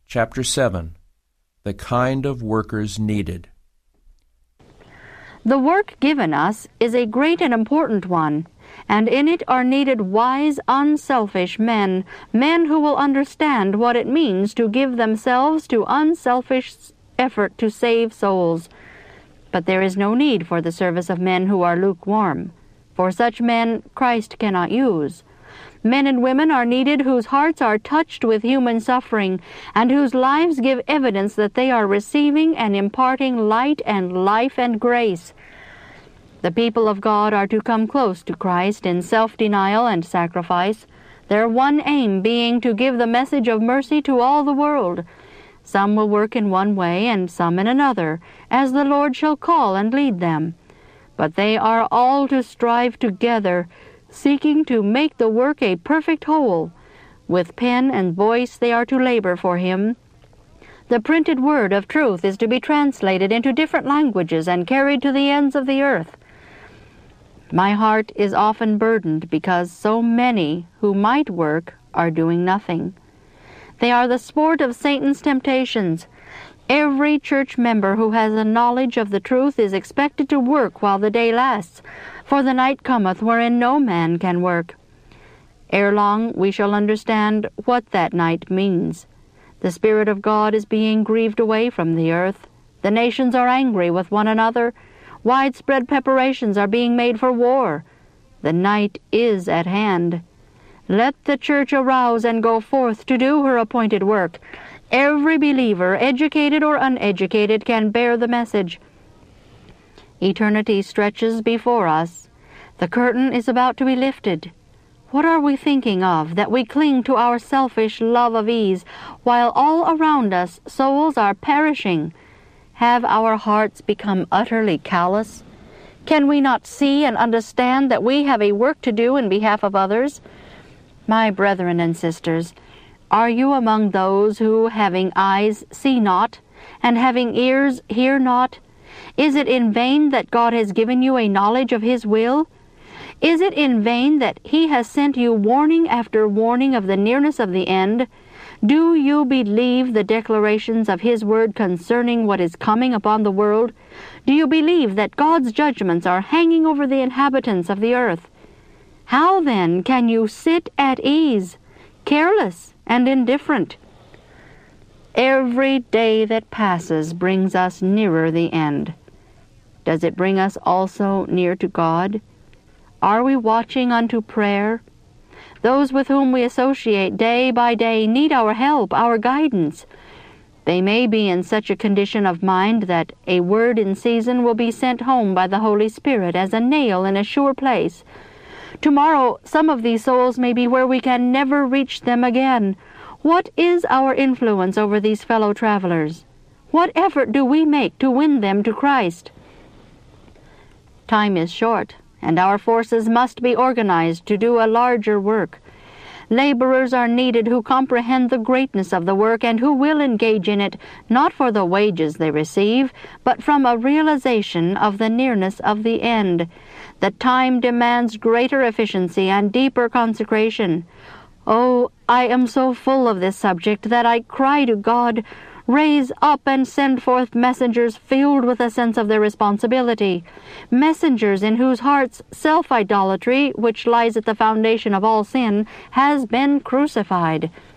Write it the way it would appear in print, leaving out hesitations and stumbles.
Chapter 7. The Kind of Workers Needed. The work given us is a great and important one, and in it are needed wise, unselfish men who will understand what it means to give themselves to unselfish effort to save souls. But there is no need for the service of men who are lukewarm. For such men Christ cannot use. Men and women are needed whose hearts are touched with human suffering, and whose lives give evidence that they are receiving and imparting light and life and grace. The people of God are to come close to Christ in self-denial and sacrifice, their one aim being to give the message of mercy to all the world. Some will work in one way and some in another, as the Lord shall call and lead them. But they are all to strive together, seeking to make the work a perfect whole. With pen and voice they are to labor for Him. The printed word of truth is to be translated into different languages and carried to the ends of the earth. My heart is often burdened because so many who might work are doing nothing. They are the sport of Satan's temptations. Every church member who has a knowledge of the truth is expected to work while the day lasts, for the night cometh wherein no man can work. Ere long we shall understand what that night means. The Spirit of God is being grieved away from the earth. The nations are angry with one another. Widespread preparations are being made for war. The night is at hand. Let the church arouse and go forth to do her appointed work. Every believer, educated or uneducated, can bear the message. Eternity stretches before us. The curtain is about to be lifted. What are we thinking of that we cling to our selfish love of ease, while all around us souls are perishing? Have our hearts become utterly callous? Can we not see and understand that we have a work to do in behalf of others? My brethren and sisters, are you among those who, having eyes, see not, and having ears, hear not? Is it in vain that God has given you a knowledge of His will? Is it in vain that He has sent you warning after warning of the nearness of the end? Do you believe the declarations of His word concerning what is coming upon the world? Do you believe that God's judgments are hanging over the inhabitants of the earth? How then can you sit at ease, careless and indifferent? Every day that passes brings us nearer the end. Does it bring us also near to God? Are we watching unto prayer? Those with whom we associate day by day need our help, our guidance. They may be in such a condition of mind that a word in season will be sent home by the Holy Spirit as a nail in a sure place. Tomorrow some of these souls may be where we can never reach them again. What is our influence over these fellow travelers? What effort do we make to win them to Christ? Time is short, and our forces must be organized to do a larger work. Laborers are needed who comprehend the greatness of the work and who will engage in it, not for the wages they receive, but from a realization of the nearness of the end. The time demands greater efficiency and deeper consecration. Oh, I am so full of this subject that I cry to God, raise up and send forth messengers filled with a sense of their responsibility, messengers in whose hearts self-idolatry, which lies at the foundation of all sin, has been crucified.